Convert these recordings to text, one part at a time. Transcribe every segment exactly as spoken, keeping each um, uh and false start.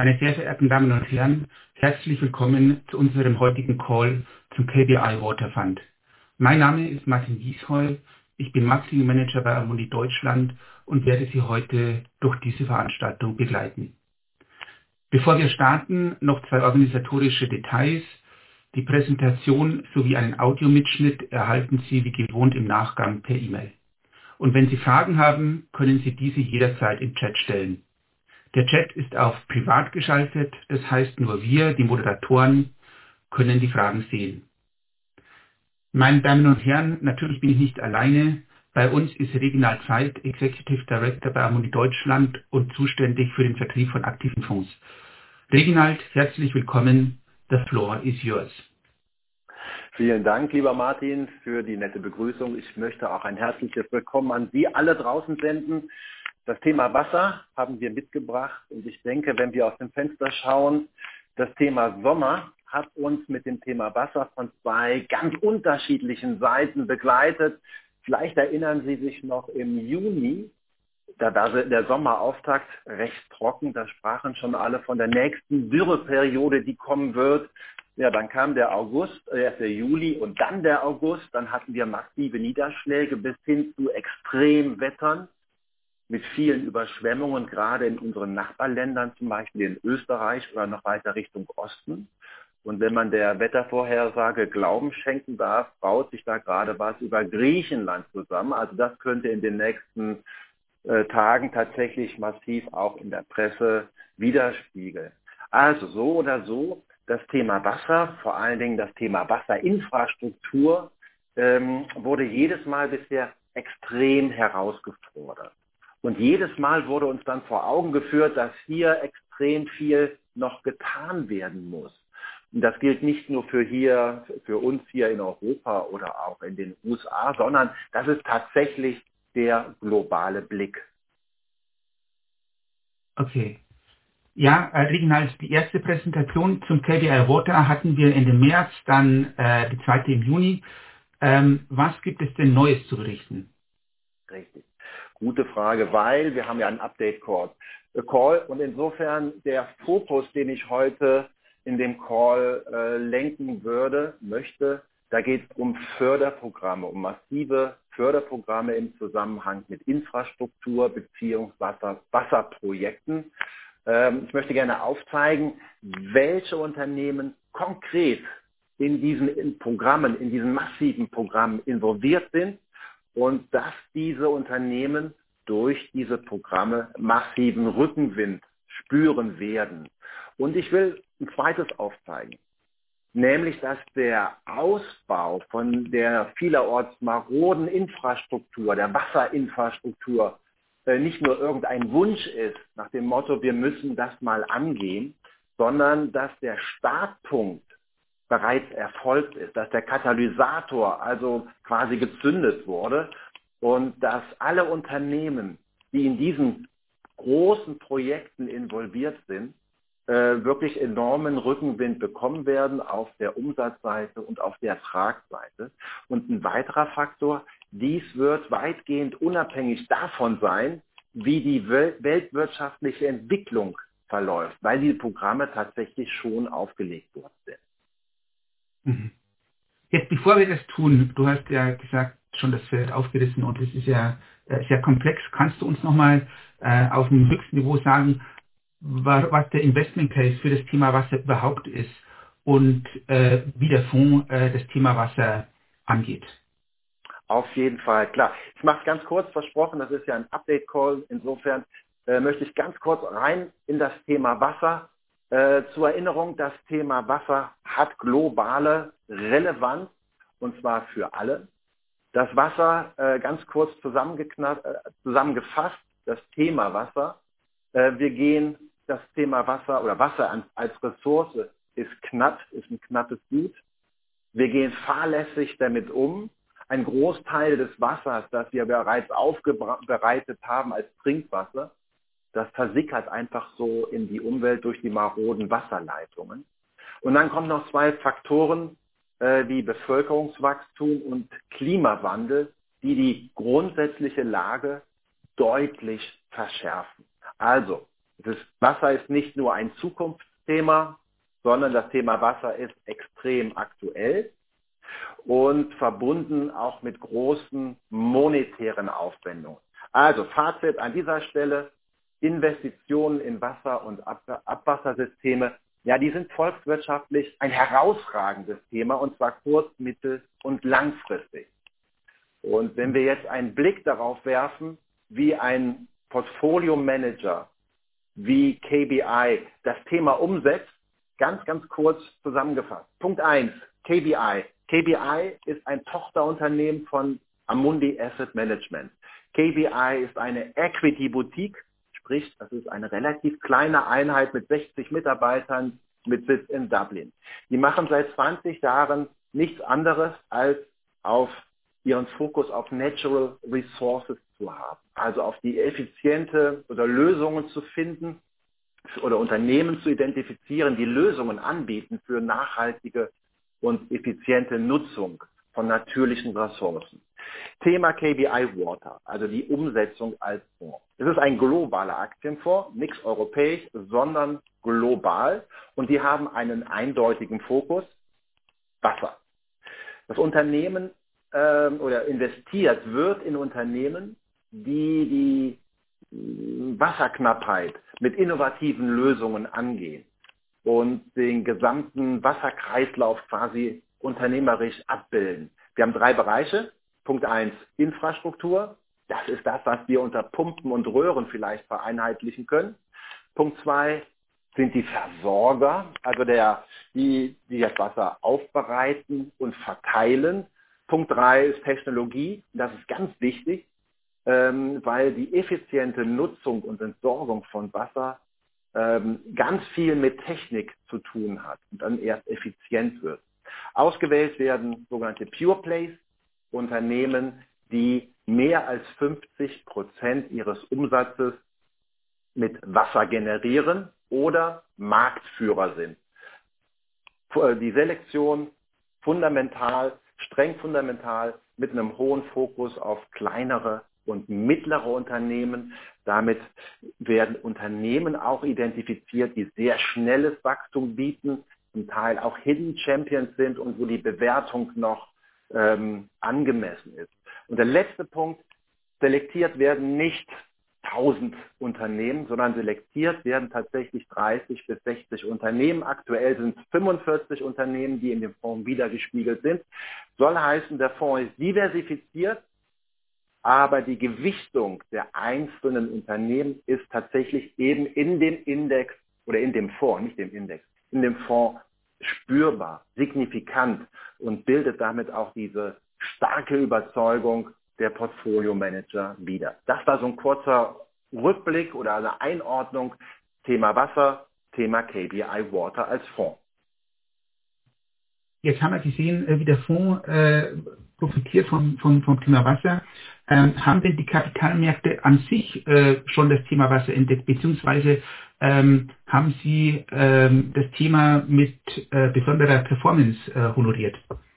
Meine sehr verehrten Damen und Herren, herzlich willkommen zu unserem heutigen Call zum K B I Water Fund. Mein Name ist Martin Wiesheu, ich bin Marketing Manager bei Amundi Deutschland und werde Sie heute durch diese Veranstaltung begleiten. Bevor wir starten, noch zwei organisatorische Details. Die Präsentation sowie einen Audiomitschnitt erhalten Sie wie gewohnt im Nachgang per E-Mail. Und wenn Sie Fragen haben, können Sie diese jederzeit im Chat stellen. Der Chat ist auf privat geschaltet, das heißt nur wir, die Moderatoren, können die Fragen sehen. Meine Damen und Herren, natürlich bin ich nicht alleine. Bei uns ist Reginald Veit, Executive Director bei Amundi Deutschland und zuständig für den Vertrieb von aktiven Fonds. Reginald, herzlich willkommen. The floor is yours. Vielen Dank, lieber Martin, für die nette Begrüßung. Ich möchte auch ein herzliches Willkommen an Sie alle draußen senden. Das Thema Wasser haben wir mitgebracht und ich denke, wenn wir aus dem Fenster schauen, das Thema Sommer hat uns mit dem Thema Wasser von zwei ganz unterschiedlichen Seiten begleitet. Vielleicht erinnern Sie sich noch im Juni, da war der Sommerauftakt recht trocken, da sprachen schon alle von der nächsten Dürreperiode, die kommen wird. Ja, dann kam der August, erst der Juli und dann der August. Dann hatten wir massive Niederschläge bis hin zu Extremwettern mit vielen Überschwemmungen, gerade in unseren Nachbarländern, zum Beispiel in Österreich oder noch weiter Richtung Osten. Und wenn man der Wettervorhersage Glauben schenken darf, baut sich da gerade was über Griechenland zusammen. Also das könnte in den nächsten äh, Tagen tatsächlich massiv auch in der Presse widerspiegeln. Also so oder so, das Thema Wasser, vor allen Dingen das Thema Wasserinfrastruktur, ähm, wurde jedes Mal bisher extrem herausgefordert. Und jedes Mal wurde uns dann vor Augen geführt, dass hier extrem viel noch getan werden muss. Und das gilt nicht nur für hier, für uns hier in Europa oder auch in den U S A, sondern das ist tatsächlich der globale Blick. Okay. Ja, äh, Reginald, die erste Präsentation zum K B I Water hatten wir Ende März, dann äh, die zweite im Juni. Ähm, was gibt es denn Neues zu berichten? Richtig. Gute Frage, weil wir haben ja einen Update-Call. Call und insofern der Fokus, den ich heute in dem Call äh, lenken würde, möchte, da geht es um Förderprogramme, um massive Förderprogramme im Zusammenhang mit Infrastruktur bzw. Wasserprojekten. Ähm, ich möchte gerne aufzeigen, welche Unternehmen konkret in diesen in Programmen, in diesen massiven Programmen involviert sind und dass diese Unternehmen durch diese Programme massiven Rückenwind spüren werden. Und ich will ein zweites aufzeigen, nämlich dass der Ausbau von der vielerorts maroden Infrastruktur, der Wasserinfrastruktur, äh, nicht nur irgendein Wunsch ist, nach dem Motto, wir müssen das mal angehen, sondern dass der Startpunkt bereits erfolgt ist, dass der Katalysator also quasi gezündet wurde und dass alle Unternehmen, die in diesen großen Projekten involviert sind, äh, wirklich enormen Rückenwind bekommen werden auf der Umsatzseite und auf der Ertragsseite. Und ein weiterer Faktor, dies wird weitgehend unabhängig davon sein, wie die wel- weltwirtschaftliche Entwicklung verläuft, weil die Programme tatsächlich schon aufgelegt worden sind. Mhm. Jetzt, bevor wir das tun, du hast ja gesagt, schon das Feld aufgerissen und es ist ja äh, sehr komplex. Kannst du uns nochmal äh, auf dem höchsten Niveau sagen, wa- was der Investment Case für das Thema Wasser überhaupt ist und äh, wie der Fonds äh, das Thema Wasser angeht? Auf jeden Fall, klar. Ich mache es ganz kurz, versprochen, das ist ja ein Update-Call. Insofern äh, möchte ich ganz kurz rein in das Thema Wasser. Äh, zur Erinnerung, das Thema Wasser hat globale Relevanz und zwar für alle. Das Wasser, äh, ganz kurz zusammengekna- äh, zusammengefasst, das Thema Wasser. Äh, wir gehen das Thema Wasser oder Wasser an, als Ressource ist knapp, ist ein knappes Gut. Wir gehen fahrlässig damit um. Ein Großteil des Wassers, das wir bereits aufbereitet haben als Trinkwasser, das versickert einfach so in die Umwelt durch die maroden Wasserleitungen. Und dann kommen noch zwei Faktoren äh, wie Bevölkerungswachstum und Klimawandel, die die grundsätzliche Lage deutlich verschärfen. Also, Das ist, Wasser ist nicht nur ein Zukunftsthema, sondern das Thema Wasser ist extrem aktuell und verbunden auch mit großen monetären Aufwendungen. Also Fazit an dieser Stelle, Investitionen in Wasser- und Ab- Abwassersysteme, ja, die sind volkswirtschaftlich ein herausragendes Thema, und zwar kurz-, mittel- und langfristig. Und wenn wir jetzt einen Blick darauf werfen, wie ein Portfolio-Manager wie K B I das Thema umsetzt, ganz, ganz kurz zusammengefasst. Punkt eins, K B I. K B I ist ein Tochterunternehmen von Amundi Asset Management. K B I ist eine Equity-Boutique, sprich, das ist eine relativ kleine Einheit mit sechzig Mitarbeitern mit Sitz in Dublin. Die machen seit zwanzig Jahren nichts anderes, als auf ihren Fokus auf Natural Resources zu haben, also auf die effiziente oder Lösungen zu finden oder Unternehmen zu identifizieren, die Lösungen anbieten für nachhaltige und effiziente Nutzung von natürlichen Ressourcen. Thema K B I Water, also die Umsetzung als Fonds. Es ist ein globaler Aktienfonds, nichts europäisch, sondern global, und die haben einen eindeutigen Fokus: Wasser. Das Unternehmen ähm, oder investiert wird in Unternehmen, die die Wasserknappheit mit innovativen Lösungen angehen und den gesamten Wasserkreislauf quasi unternehmerisch abbilden. Wir haben drei Bereiche. Punkt eins, Infrastruktur. Das ist das, was wir unter Pumpen und Röhren vielleicht vereinheitlichen können. Punkt zwei sind die Versorger, also der, die, die das Wasser aufbereiten und verteilen. Punkt drei ist Technologie. Das ist ganz wichtig, ähm, weil die effiziente Nutzung und Entsorgung von Wasser ähm, ganz viel mit Technik zu tun hat und dann erst effizient wird. Ausgewählt werden sogenannte Pure Plays, Unternehmen, die mehr als fünfzig Prozent ihres Umsatzes mit Wasser generieren oder Marktführer sind. Die Selektion fundamental, streng fundamental, mit einem hohen Fokus auf kleinere und mittlere Unternehmen. Damit werden Unternehmen auch identifiziert, die sehr schnelles Wachstum bieten, zum Teil auch Hidden Champions sind und wo die Bewertung noch ähm, angemessen ist. Und der letzte Punkt, selektiert werden nicht tausend Unternehmen, sondern selektiert werden tatsächlich dreißig bis sechzig Unternehmen. Aktuell sind es fünfundvierzig Unternehmen, die in dem Fonds wiedergespiegelt sind. Soll heißen, der Fonds ist diversifiziert, aber die Gewichtung der einzelnen Unternehmen ist tatsächlich eben in dem Index oder in dem Fonds, nicht dem Index, in dem Fonds spürbar, signifikant und bildet damit auch diese starke Überzeugung der Portfolio-Manager wieder. Das war so ein kurzer Rückblick oder eine Einordnung, Thema Wasser, Thema K B I Water als Fonds. Jetzt haben wir gesehen, wie der Fonds äh, profitiert vom, vom, vom Thema Wasser. Ähm, haben denn die Kapitalmärkte an sich äh, schon das Thema Wasser entdeckt, beziehungsweise ähm, haben Sie ähm, das Thema mit äh, besonderer Performance äh, honoriert?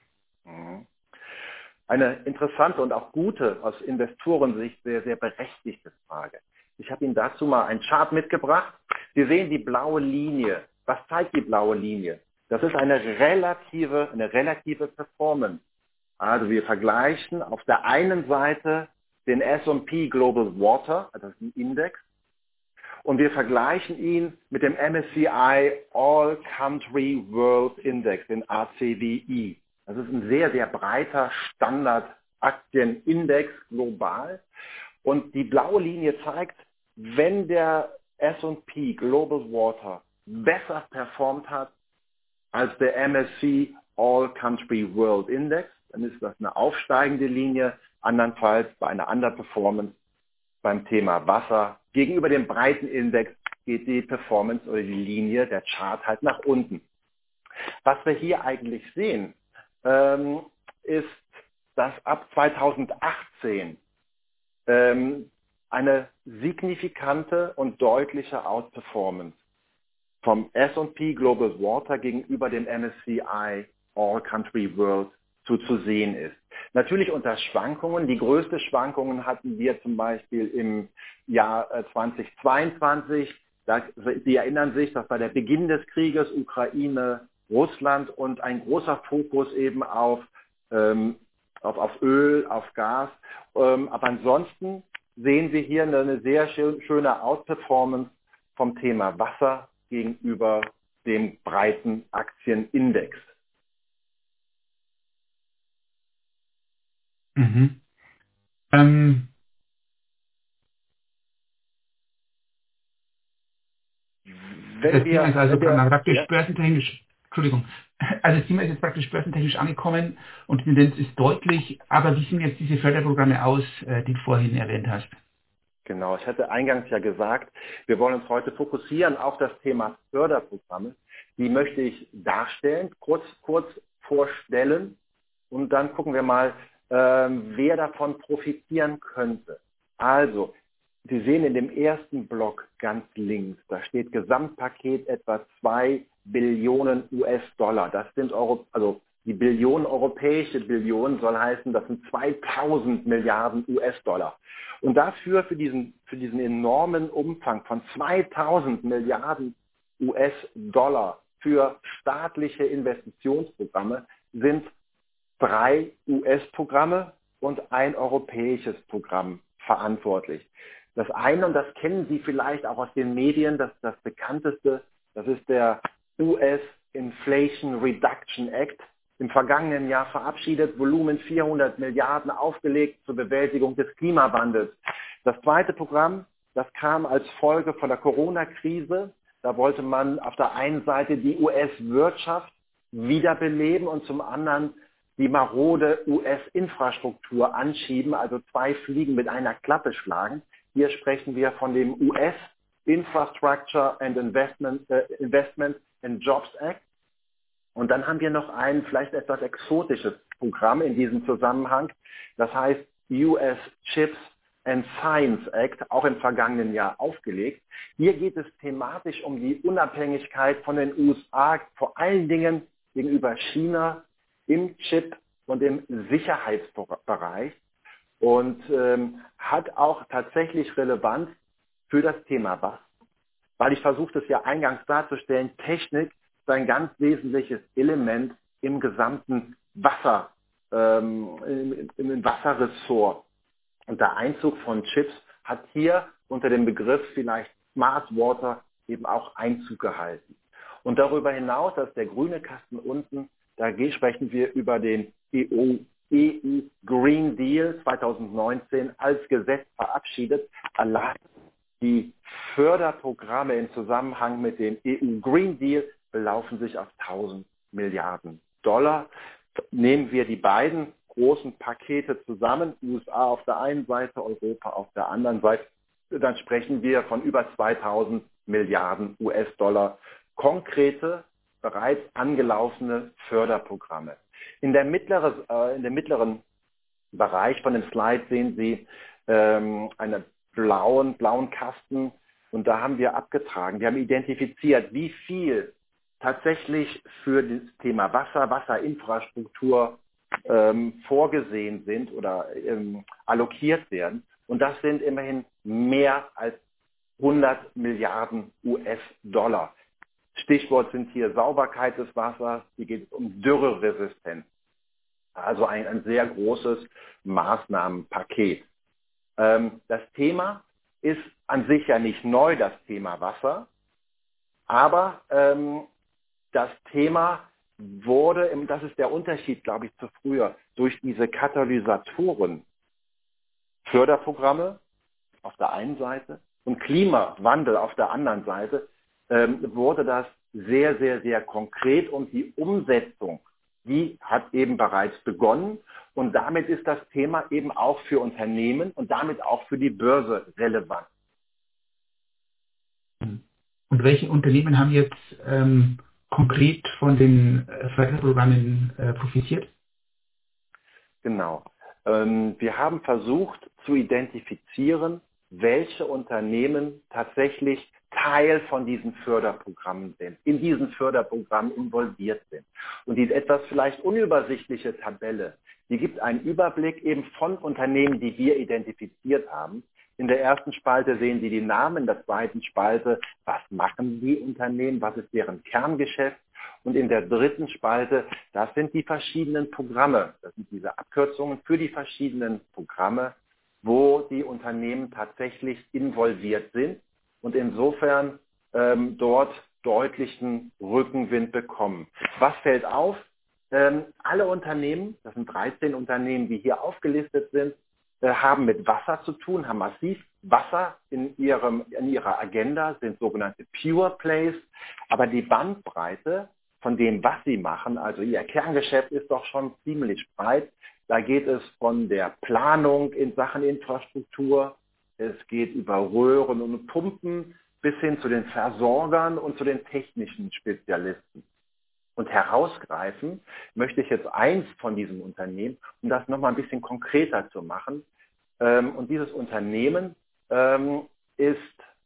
Eine interessante und auch gute, aus Investorensicht sehr, sehr berechtigte Frage. Ich habe Ihnen dazu mal einen Chart mitgebracht. Sie sehen die blaue Linie. Was zeigt die blaue Linie? Das ist eine relative, eine relative Performance. Also wir vergleichen auf der einen Seite den S und P Global Water, also das ist ein Index, und wir vergleichen ihn mit dem M S C I All Country World Index, den A C W I. Das ist ein sehr, sehr breiter Standard-Aktienindex global. Und die blaue Linie zeigt, wenn der S und P Global Water besser performt hat als der M S C All Country World Index, dann ist das eine aufsteigende Linie. Andernfalls bei einer Underperformance beim Thema Wasser gegenüber dem breiten Index geht die Performance oder die Linie, der Chart halt nach unten. Was wir hier eigentlich sehen, ähm, ist, dass ab zweitausendachtzehn ähm, eine signifikante und deutliche Outperformance vom S und P Global Water gegenüber dem M S C I All Country World zu, zu sehen ist. Natürlich unter Schwankungen. Die größte Schwankungen hatten wir zum Beispiel im Jahr zweitausendzweiundzwanzig. Da, Sie erinnern sich, dass bei der Beginn des Krieges Ukraine, Russland und ein großer Fokus eben auf, ähm, auf, auf Öl, auf Gas. Ähm, aber ansonsten sehen wir hier eine, eine sehr schön, schöne Outperformance vom Thema Wasser gegenüber dem breiten Aktienindex. Mhm. Ähm, Wenn das Thema wir, ist also wenn wir, praktisch ja, börsentechnisch, Entschuldigung, also das Thema ist jetzt praktisch börsentechnisch angekommen und die Tendenz ist deutlich, aber wie sehen jetzt diese Förderprogramme aus, äh, die du vorhin erwähnt hast? Genau, ich hatte eingangs ja gesagt, wir wollen uns heute fokussieren auf das Thema Förderprogramme. Die möchte ich darstellen, kurz, kurz vorstellen und dann gucken wir mal, ähm, wer davon profitieren könnte. Also, Sie sehen in dem ersten Block ganz links, da steht Gesamtpaket etwa zwei Billionen U S-Dollar. Das sind Euro, also die Billion, europäische Billion soll heißen, das sind zweitausend Milliarden U S-Dollar. Und dafür, für diesen, für diesen enormen Umfang von zweitausend Milliarden U S-Dollar für staatliche Investitionsprogramme sind drei U S-Programme und ein europäisches Programm verantwortlich. Das eine, und das kennen Sie vielleicht auch aus den Medien, das, das bekannteste, das ist der U S Inflation Reduction Act, im vergangenen Jahr verabschiedet, Volumen vierhundert Milliarden aufgelegt zur Bewältigung des Klimawandels. Das zweite Programm, das kam als Folge von der Corona-Krise. Da wollte man auf der einen Seite die U S-Wirtschaft wiederbeleben und zum anderen die marode U S-Infrastruktur anschieben, also zwei Fliegen mit einer Klappe schlagen. Hier sprechen wir von dem U S Infrastructure and Investment, äh, Investment and Jobs Act. Und dann haben wir noch ein vielleicht etwas exotisches Programm in diesem Zusammenhang. Das heißt U S Chips and Science Act, auch im vergangenen Jahr aufgelegt. Hier geht es thematisch um die Unabhängigkeit von den U S A, vor allen Dingen gegenüber China im Chip- und im Sicherheitsbereich und ähm, hat auch tatsächlich Relevanz für das Thema Wasser. Weil ich versuchte es ja eingangs darzustellen, Technik ist ein ganz wesentliches Element im gesamten Wasser, ähm, im, im Wasserressort. Und der Einzug von Chips hat hier unter dem Begriff vielleicht Smart Water eben auch Einzug gehalten. Und darüber hinaus, das ist der grüne Kasten unten, da sprechen wir über den E U Green Deal zweitausendneunzehn als Gesetz verabschiedet. Allein die Förderprogramme im Zusammenhang mit dem E U Green Deal belaufen sich auf tausend Milliarden Dollar. Nehmen wir die beiden großen Pakete zusammen, U S A auf der einen Seite, Europa auf der anderen Seite, dann sprechen wir von über zweitausend Milliarden U S-Dollar konkrete, bereits angelaufene Förderprogramme. In der mittleren, äh, in dem mittleren Bereich von dem Slide sehen Sie ähm, einen blauen, blauen Kasten und da haben wir abgetragen, wir haben identifiziert, wie viel tatsächlich für das Thema Wasser, Wasserinfrastruktur ähm, vorgesehen sind oder ähm, allokiert werden. Und das sind immerhin mehr als hundert Milliarden U S-Dollar. Stichwort sind hier Sauberkeit des Wassers, hier geht es um Dürreresistenz. Also ein, ein sehr großes Maßnahmenpaket. Ähm, das Thema ist an sich ja nicht neu, das Thema Wasser, aber ähm, das Thema wurde, das ist der Unterschied, glaube ich, zu früher, durch diese Katalysatoren, Förderprogramme auf der einen Seite und Klimawandel auf der anderen Seite, ähm, wurde das sehr, sehr, sehr konkret und die Umsetzung, die hat eben bereits begonnen und damit ist das Thema eben auch für Unternehmen und damit auch für die Börse relevant. Und welche Unternehmen haben jetzt ähm, konkret von den äh, Förderprogrammen äh, profitiert? Genau. Ähm, wir haben versucht zu identifizieren, welche Unternehmen tatsächlich Teil von diesen Förderprogrammen sind, in diesen Förderprogrammen involviert sind. Und die etwas vielleicht unübersichtliche Tabelle, die gibt einen Überblick eben von Unternehmen, die wir identifiziert haben, In der ersten Spalte sehen Sie die Namen, in der zweiten Spalte, was machen die Unternehmen, was ist deren Kerngeschäft. Und in der dritten Spalte, das sind die verschiedenen Programme, das sind diese Abkürzungen für die verschiedenen Programme, wo die Unternehmen tatsächlich involviert sind und insofern ähm, dort deutlichen Rückenwind bekommen. Was fällt auf? Ähm, alle Unternehmen, das sind dreizehn Unternehmen, die hier aufgelistet sind, äh, haben mit Wasser zu tun, haben massiv Wasser in, ihrem, in ihrer Agenda, sind sogenannte Pure Plays, aber die Bandbreite von dem, was sie machen, also ihr Kerngeschäft ist doch schon ziemlich breit. Da geht es von der Planung in Sachen Infrastruktur, es geht über Röhren und Pumpen bis hin zu den Versorgern und zu den technischen Spezialisten. Und herausgreifen möchte ich jetzt eins von diesem Unternehmen, um das nochmal ein bisschen konkreter zu machen. Und dieses Unternehmen ist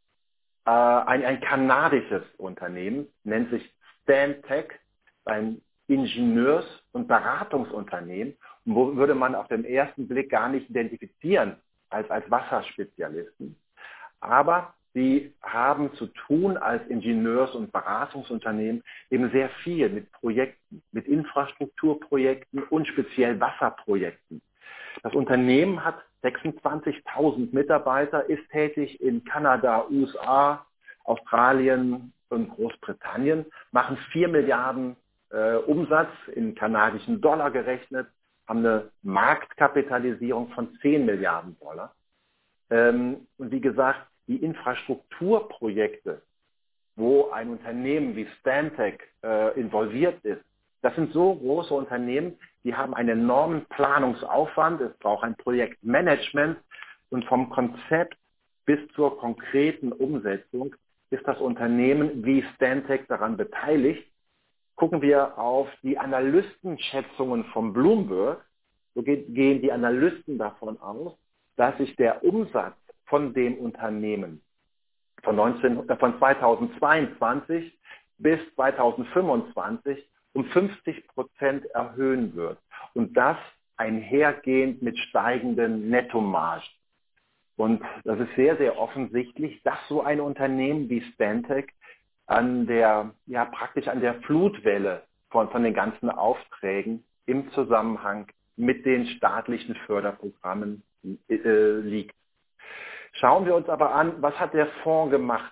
ein, ein kanadisches Unternehmen, nennt sich Stantec, ein Ingenieurs- und Beratungsunternehmen, wo würde man auf den ersten Blick gar nicht identifizieren als, als Wasserspezialisten. Aber sie haben zu tun als Ingenieurs- und Beratungsunternehmen eben sehr viel mit Projekten, mit Infrastrukturprojekten und speziell Wasserprojekten. Das Unternehmen hat sechsundzwanzigtausend Mitarbeiter, ist tätig in Kanada, U S A, Australien und Großbritannien, machen vier Milliarden äh, Umsatz in kanadischen Dollar gerechnet, haben eine Marktkapitalisierung von zehn Milliarden Dollar. Ähm, und wie gesagt, die Infrastrukturprojekte, wo ein Unternehmen wie Stantec äh, involviert ist, das sind so große Unternehmen, die haben einen enormen Planungsaufwand, es braucht ein Projektmanagement und vom Konzept bis zur konkreten Umsetzung ist das Unternehmen wie Stantec daran beteiligt. Gucken wir auf die Analystenschätzungen von Bloomberg, so geht, gehen die Analysten davon aus, dass sich der Umsatz von dem Unternehmen von, neunzehn, äh, von zweitausendzweiundzwanzig bis zweitausendfünfundzwanzig um fünfzig Prozent erhöhen wird. Und das einhergehend mit steigenden Nettomargen. Und das ist sehr, sehr offensichtlich, dass so ein Unternehmen wie Stantec an der, ja, praktisch an der Flutwelle von, von den ganzen Aufträgen im Zusammenhang mit den staatlichen Förderprogrammen äh, liegt. Schauen wir uns aber an, was hat der Fonds gemacht?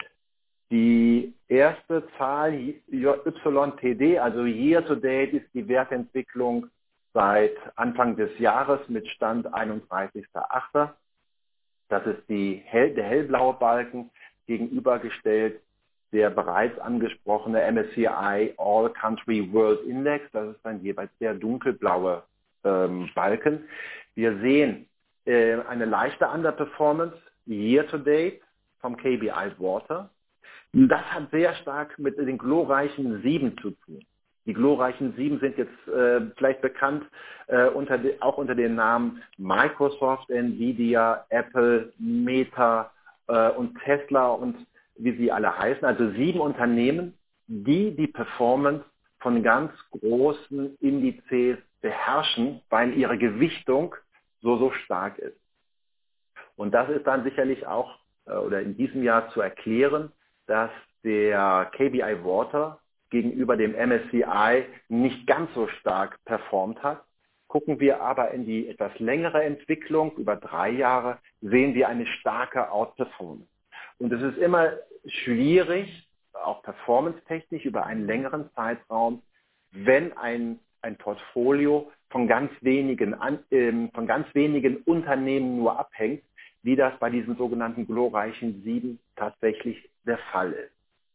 Die erste Zahl, Y T D, also Year to Date, ist die Wertentwicklung seit Anfang des Jahres mit Stand einunddreißigster achter Das ist die hell, der hellblaue Balken gegenübergestellt der bereits angesprochene M S C I All Country World Index. Das ist dann jeweils der dunkelblaue ähm, Balken. Wir sehen äh, eine leichte Underperformance Year to Date vom K B I Water. Das hat sehr stark mit den glorreichen Sieben zu tun. Die glorreichen Sieben sind jetzt äh, vielleicht bekannt äh, unter de, auch unter den Namen Microsoft, Nvidia, Apple, Meta äh, und Tesla und wie sie alle heißen. Also sieben Unternehmen, die die Performance von ganz großen Indizes beherrschen, weil ihre Gewichtung so, so stark ist. Und das ist dann sicherlich auch äh, oder in diesem Jahr zu erklären, dass der K B I Water gegenüber dem M S C I nicht ganz so stark performt hat. Gucken wir aber in die etwas längere Entwicklung, über drei Jahre, sehen wir eine starke Outperformance. Und es ist immer schwierig, auch performance-technisch über einen längeren Zeitraum, wenn ein, ein Portfolio von ganz wenigen, äh, von ganz wenigen Unternehmen nur abhängt, wie das bei diesen sogenannten glorreichen Sieben tatsächlich der Fall ist.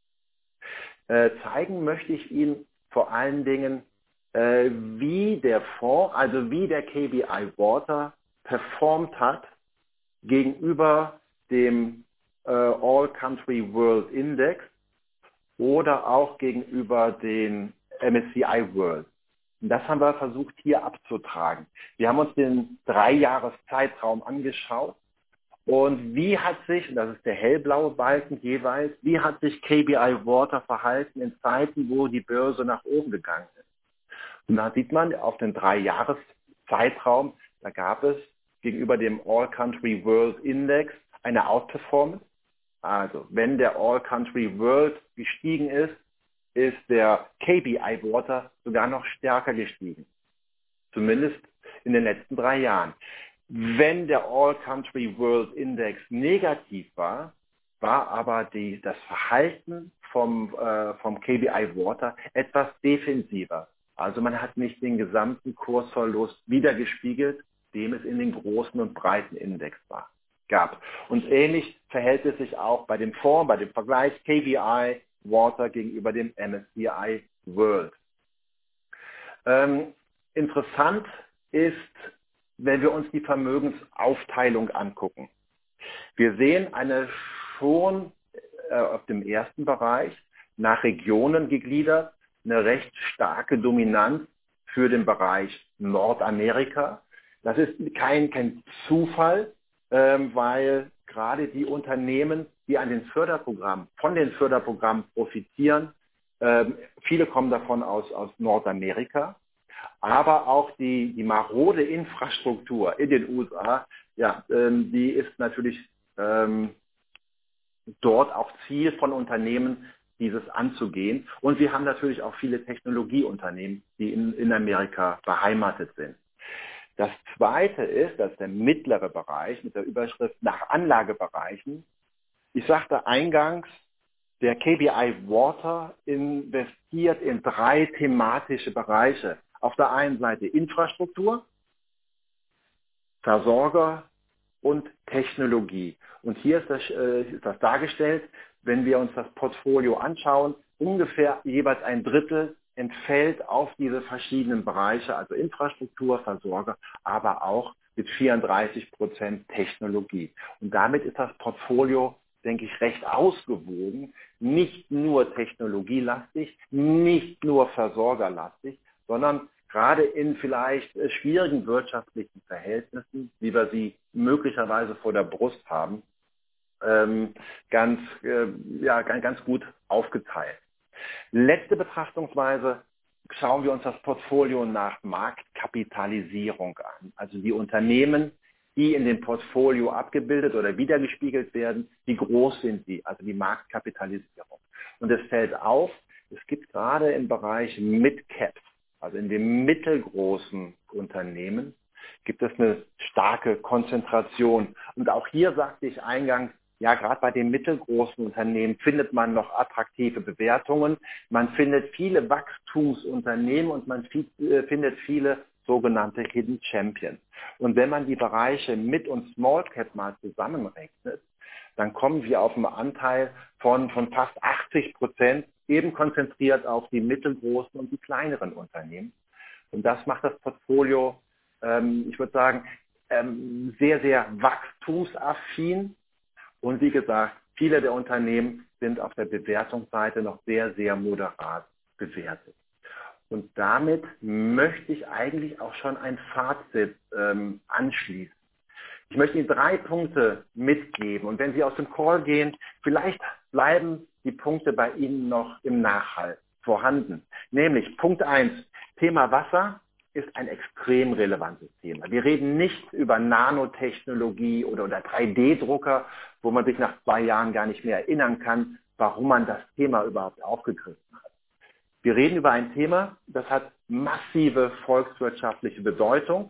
Äh, zeigen möchte ich Ihnen vor allen Dingen, äh, wie der Fonds, also wie der K B I Water performt hat gegenüber dem äh, All Country World Index oder auch gegenüber den M S C I World. Und das haben wir versucht hier abzutragen. Wir haben uns den Drei-Jahres-Zeitraum angeschaut. Und wie hat sich, und das ist der hellblaue Balken jeweils, wie hat sich K B I Water verhalten in Zeiten, wo die Börse nach oben gegangen ist? Und da sieht man auf den Drei-Jahres-Zeitraum, da gab es gegenüber dem All Country World Index eine Outperformance. Also wenn der All Country World gestiegen ist, ist der K B I Water sogar noch stärker gestiegen. Zumindest in den letzten drei Jahren. Wenn der All Country World Index negativ war, war aber die, das Verhalten vom, äh, vom K B I Water etwas defensiver. Also man hat nicht den gesamten Kursverlust wiedergespiegelt, dem es in den großen und breiten Index war, gab. Und ähnlich verhält es sich auch bei dem Fonds, bei dem Vergleich K B I Water gegenüber dem M S C I World. Ähm, interessant ist, wenn wir uns die Vermögensaufteilung angucken. Wir sehen eine schon äh, auf dem ersten Bereich nach Regionen gegliedert, eine recht starke Dominanz für den Bereich Nordamerika. Das ist kein, kein Zufall, ähm, weil gerade die Unternehmen, die an den Förderprogrammen, von den Förderprogrammen profitieren, ähm, viele kommen davon aus, aus Nordamerika. Aber auch die, die marode Infrastruktur in den U S A, ja, ähm, die ist natürlich ähm, dort auch Ziel von Unternehmen, dieses anzugehen. Und wir haben natürlich auch viele Technologieunternehmen, die in, in Amerika beheimatet sind. Das zweite ist, das ist der mittlere Bereich mit der Überschrift nach Anlagebereichen. Ich sagte eingangs, der K B I Water investiert in drei thematische Bereiche. Auf der einen Seite Infrastruktur, Versorger und Technologie. Und hier ist das, äh, ist das dargestellt, wenn wir uns das Portfolio anschauen, ungefähr jeweils ein Drittel entfällt auf diese verschiedenen Bereiche, also Infrastruktur, Versorger, aber auch mit vierunddreißig Prozent Technologie. Und damit ist das Portfolio, denke ich, recht ausgewogen, nicht nur technologielastig, nicht nur versorgerlastig, sondern gerade in vielleicht schwierigen wirtschaftlichen Verhältnissen, wie wir sie möglicherweise vor der Brust haben, ähm, ganz, äh, ja, ganz, ganz gut aufgeteilt. Letzte Betrachtungsweise, schauen wir uns das Portfolio nach Marktkapitalisierung an. Also die Unternehmen, die in dem Portfolio abgebildet oder wiedergespiegelt werden, wie groß sind sie, also die Marktkapitalisierung. Und es fällt auf, es gibt gerade im Bereich Mid-Caps, also in den mittelgroßen Unternehmen, gibt es eine starke Konzentration. Und auch hier sagte ich eingangs, ja, gerade bei den mittelgroßen Unternehmen findet man noch attraktive Bewertungen. Man findet viele Wachstumsunternehmen und man findet viele sogenannte Hidden Champions. Und wenn man die Bereiche Mid- und Small Cap mal zusammenrechnet, dann kommen wir auf einen Anteil von, von fast achtzig Prozent, eben konzentriert auf die mittelgroßen und die kleineren Unternehmen. Und das macht das Portfolio, ähm, ich würde sagen, ähm, sehr, sehr wachstumsaffin. Und wie gesagt, viele der Unternehmen sind auf der Bewertungsseite noch sehr, sehr moderat bewertet. Und damit möchte ich eigentlich auch schon ein Fazit ähm, anschließen. Ich möchte Ihnen drei Punkte mitgeben. Und wenn Sie aus dem Call gehen, vielleicht bleiben die Punkte bei Ihnen noch im Nachhall vorhanden. Nämlich Punkt eins, Thema Wasser ist ein extrem relevantes Thema. Wir reden nicht über Nanotechnologie oder, oder drei D Drucker, wo man sich nach zwei Jahren gar nicht mehr erinnern kann, warum man das Thema überhaupt aufgegriffen hat. Wir reden über ein Thema, das hat massive volkswirtschaftliche Bedeutung.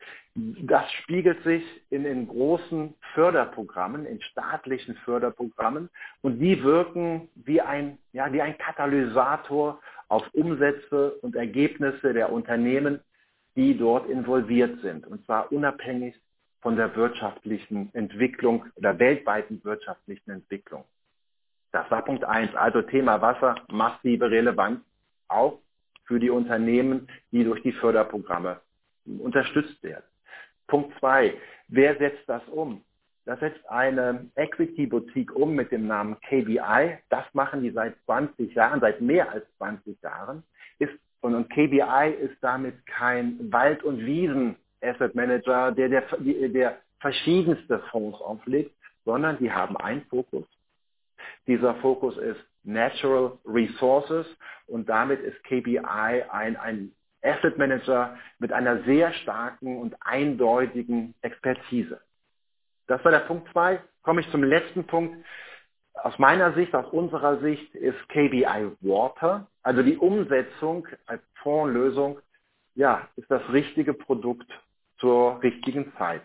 Das spiegelt sich in den großen Förderprogrammen, in staatlichen Förderprogrammen, und die wirken wie ein, ja, wie ein Katalysator auf Umsätze und Ergebnisse der Unternehmen, die dort involviert sind, und zwar unabhängig von der wirtschaftlichen Entwicklung oder weltweiten wirtschaftlichen Entwicklung. Das war Punkt eins, also Thema Wasser, massive Relevanz, auch für die Unternehmen, die durch die Förderprogramme unterstützt werden. Punkt zwei, wer setzt das um? Das setzt eine Equity-Boutique um mit dem Namen K B I. Das machen die seit zwanzig Jahren, seit mehr als zwanzig Jahren. Ist, und K B I ist damit kein Wald- und Wiesen-Asset Manager, der, der, der verschiedenste Fonds auflegt, sondern die haben einen Fokus. Dieser Fokus ist Natural Resources, und damit ist K B I ein, ein Asset Manager mit einer sehr starken und eindeutigen Expertise. Das war der Punkt zwei. Komme ich zum letzten Punkt. Aus meiner Sicht, aus unserer Sicht ist K B I Water, also die Umsetzung als Fondslösung, ja, ist das richtige Produkt zur richtigen Zeit.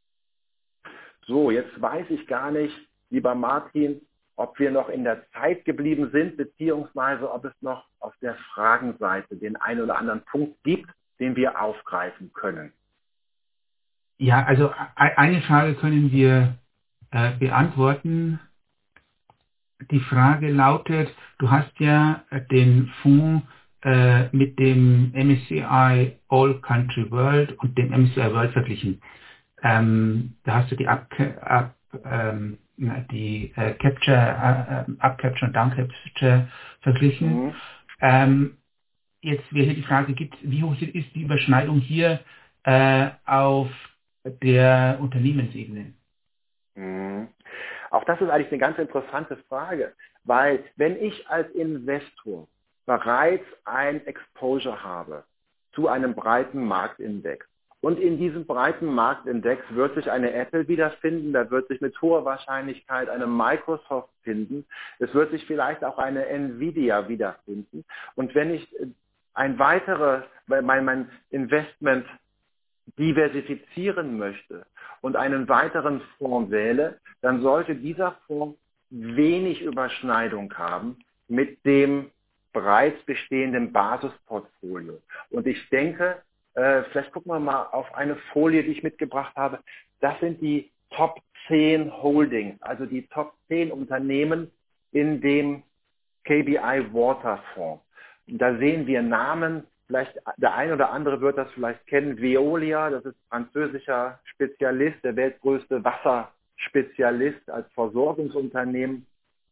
So, jetzt weiß ich gar nicht, lieber Martin, ob wir noch in der Zeit geblieben sind, beziehungsweise ob es noch auf der Fragenseite den einen oder anderen Punkt gibt, den wir aufgreifen können. Ja, also eine Frage können wir äh, beantworten. Die Frage lautet, du hast ja den Fonds äh, mit dem M S C I All Country World und dem M S C I World verglichen. Ähm, da hast du die Up, up, ähm, die äh, Capture, äh, Up Capture und Down Capture verglichen. Mhm. Ähm, jetzt wäre hier die Frage, gibt, wie hoch ist die Überschneidung hier äh, auf der Unternehmensebene? Mhm. Auch das ist eigentlich eine ganz interessante Frage, weil wenn ich als Investor bereits ein Exposure habe zu einem breiten Marktindex und in diesem breiten Marktindex wird sich eine Apple wiederfinden, da wird sich mit hoher Wahrscheinlichkeit eine Microsoft finden, es wird sich vielleicht auch eine Nvidia wiederfinden und wenn ich ein weiteres, mein, mein Investment diversifizieren möchte und einen weiteren Fonds wähle, dann sollte dieser Fonds wenig Überschneidung haben mit dem bereits bestehenden Basisportfolio. Und ich denke, äh, vielleicht gucken wir mal auf eine Folie, die ich mitgebracht habe. Das sind die Top zehn Holdings, also die Top zehn Unternehmen in dem K B I Water Fonds. Und da sehen wir Namen, vielleicht der ein oder andere wird das vielleicht kennen, Veolia, das ist französischer Spezialist, der weltgrößte Wasserspezialist als Versorgungsunternehmen.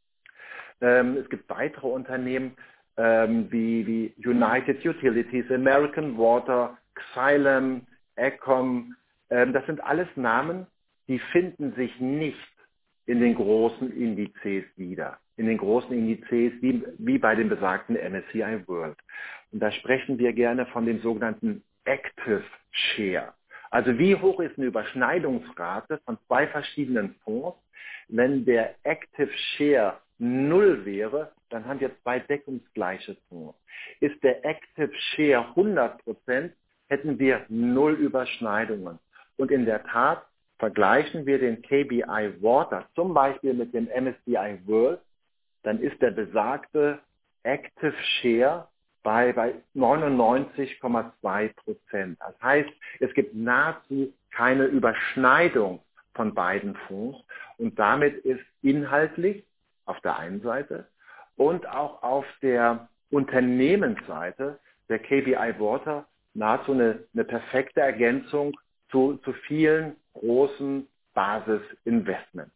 Ähm, es gibt weitere Unternehmen ähm, wie, wie United Utilities, American Water, Xylem, Ecom. Ähm, das sind alles Namen, die finden sich nicht in den großen Indizes wieder. In den großen Indizes wie, wie bei dem besagten M S C I World. Und da sprechen wir gerne von dem sogenannten Active Share. Also wie hoch ist eine Überschneidungsrate von zwei verschiedenen Fonds? Wenn der Active Share null wäre, dann haben wir zwei deckungsgleiche Fonds. Ist der Active Share hundert Prozent, hätten wir null Überschneidungen. Und in der Tat vergleichen wir den K B I Water zum Beispiel mit dem M S C I World, dann ist der besagte Active Share bei, bei neunundneunzig Komma zwei Prozent. Das heißt, es gibt nahezu keine Überschneidung von beiden Fonds und damit ist inhaltlich auf der einen Seite und auch auf der Unternehmensseite der K B I Water nahezu eine, eine perfekte Ergänzung zu, zu vielen großen Basisinvestments.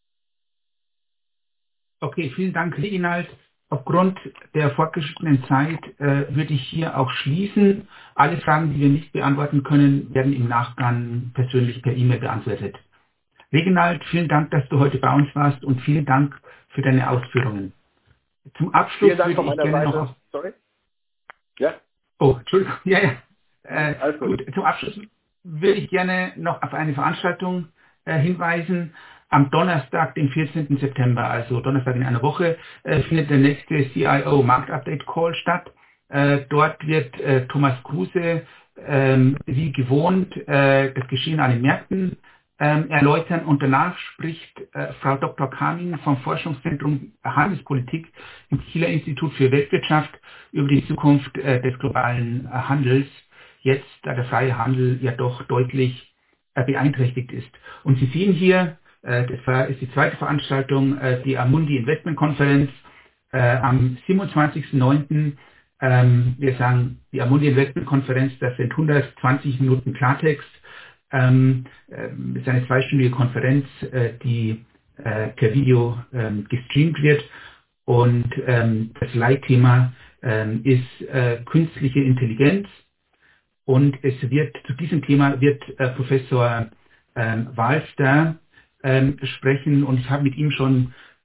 Okay, vielen Dank, Reginald. Aufgrund der fortgeschrittenen Zeit äh, würde ich hier auch schließen. Alle Fragen, die wir nicht beantworten können, werden im Nachgang persönlich per E-Mail beantwortet. Reginald, vielen Dank, dass du heute bei uns warst und vielen Dank für deine Ausführungen. Zum Abschluss vielen Dank würde von ich gerne Seite. noch... Auf Sorry? Ja? Oh, Entschuldigung. Ja, ja. Äh, Alles gut. gut. Zum Abschluss würde ich gerne noch auf eine Veranstaltung äh, hinweisen. Am Donnerstag, den vierzehnten September, also Donnerstag in einer Woche, äh, findet der nächste C I O Marktupdate Call statt. Äh, dort wird äh, Thomas Kruse ähm, wie gewohnt äh, das Geschehen an den Märkten ähm, erläutern und danach spricht äh, Frau Doktor Kamin vom Forschungszentrum Handelspolitik im Kieler Institut für Weltwirtschaft über die Zukunft äh, des globalen äh, Handels, jetzt da der freie Handel ja doch deutlich äh, beeinträchtigt ist. Und Sie sehen hier, äh, das war, ist die zweite Veranstaltung, äh, die Amundi Investment Konferenz äh, am siebenundzwanzigsten neunten Ähm, wir sagen, die Amundi Investment Konferenz, das sind hundertzwanzig Minuten Klartext. Ähm, äh, ist eine zweistündige Konferenz, äh, die äh, per Video ähm, gestreamt wird. Und ähm, das Leitthema ähm, ist äh, künstliche Intelligenz. Und es wird zu diesem Thema wird äh, Professor ähm, Walster ähm, sprechen. Und ich habe mit ihm schon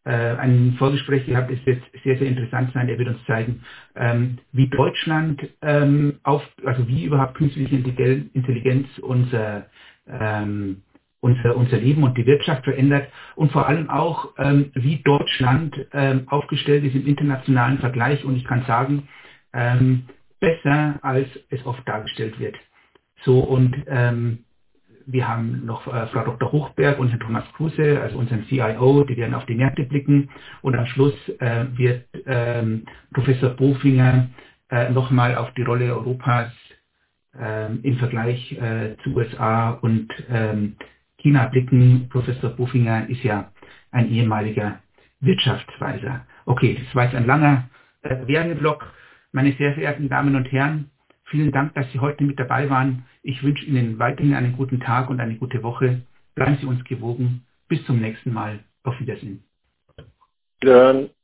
äh, ein Vorgespräch gehabt, es wird sehr, sehr interessant sein. Er wird uns zeigen, ähm, wie Deutschland ähm, auf, also wie überhaupt künstliche Intelligenz unser, ähm, unser, unser Leben und die Wirtschaft verändert und vor allem auch, ähm, wie Deutschland ähm, aufgestellt ist im internationalen Vergleich. Und ich kann sagen, ähm, besser als es oft dargestellt wird. So, und ähm, wir haben noch äh, Frau Doktor Hochberg und Herrn Thomas Kruse, also unseren C I O, die werden auf die Märkte blicken. Und am Schluss äh, wird ähm, Professor Bofinger äh, nochmal auf die Rolle Europas ähm, im Vergleich äh, zu U S A und ähm, China blicken. Professor Bofinger ist ja ein ehemaliger Wirtschaftsweiser. Okay, das war jetzt ein langer äh, Werbeblock. Meine sehr verehrten Damen und Herren, vielen Dank, dass Sie heute mit dabei waren. Ich wünsche Ihnen weiterhin einen guten Tag und eine gute Woche. Bleiben Sie uns gewogen. Bis zum nächsten Mal. Auf Wiedersehen. Wiederhören.